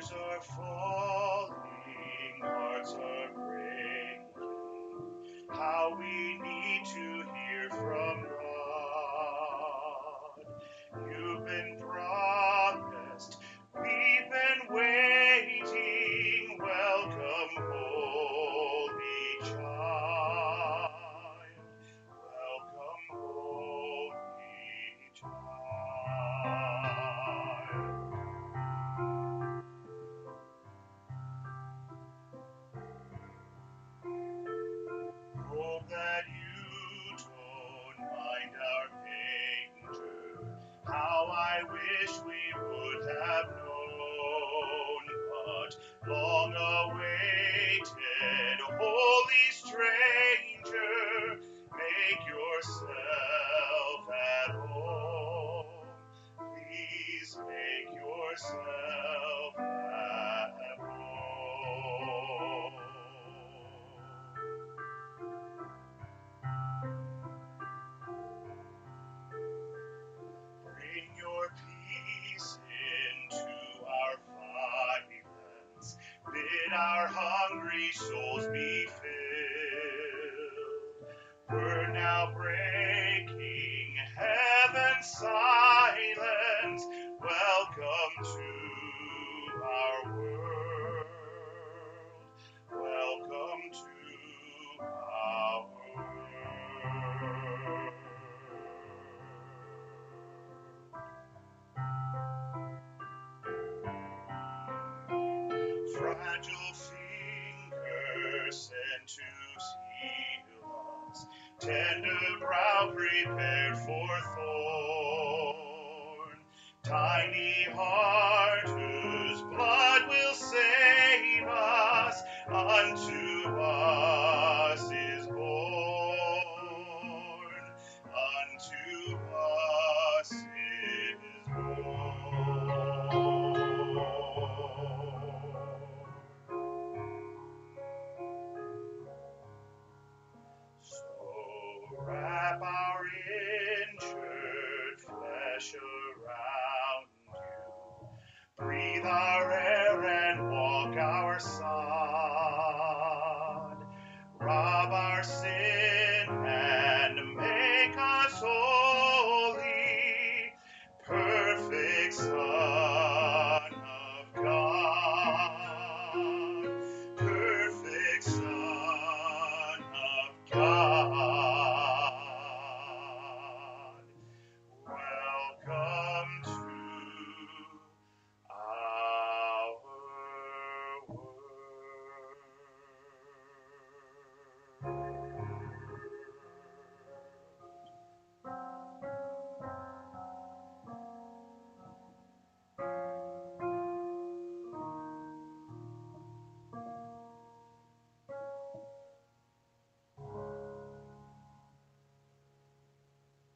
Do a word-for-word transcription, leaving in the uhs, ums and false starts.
Leaves are falling, hearts are breaking. How we need to hear from God. You've been promised, we've been waiting. Welcome, Holy Child. Welcome, Holy Child. Hope that you don't mind our danger. How I wish we would have known, but long awaited, holy stranger, make yourself at home. Please make yourself at home. Bring your peace into our violence. Bid our hungry souls be filled. We're now breaking heaven's silence. Welcome to our world. Welcome to our world. Fragile fingers sent to seal us, tender brow prepared for thorn, tiny heart whose blood will save us, unto us is born, unto us is born. So wrap our injured flesh around you, breathe our air and walk our side.